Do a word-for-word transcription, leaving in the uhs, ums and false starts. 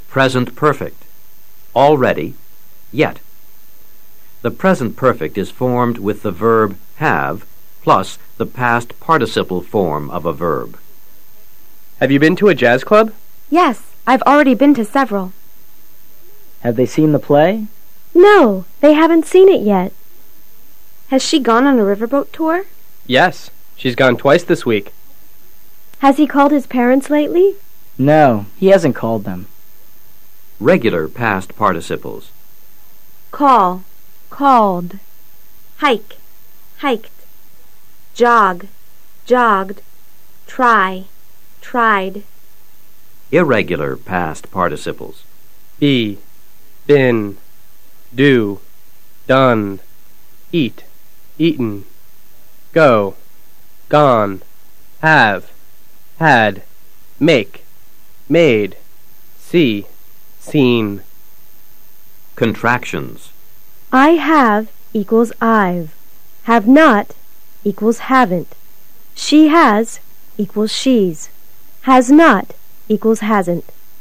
Present perfect. Already, yet. The present perfect is formed with the verb have plus the past participle form of a verb. Have you been to a jazz club? Yes, I've already been to several. Have they seen the play? No, they haven't seen it yet. Has she gone on a riverboat tour? Yes, she's gone twice this week. Has he called his parents lately? No, he hasn't called them. Regular past participles. Call, called. Hike, hiked. Jog, jogged. Try, tried. Irregular past participles. Be, been, do, done, eat, eaten, go, gone, have, had, make, made, see, seen. Contractions. I have equals I've. Have not equals haven't. She has equals she's. Has not equals hasn't.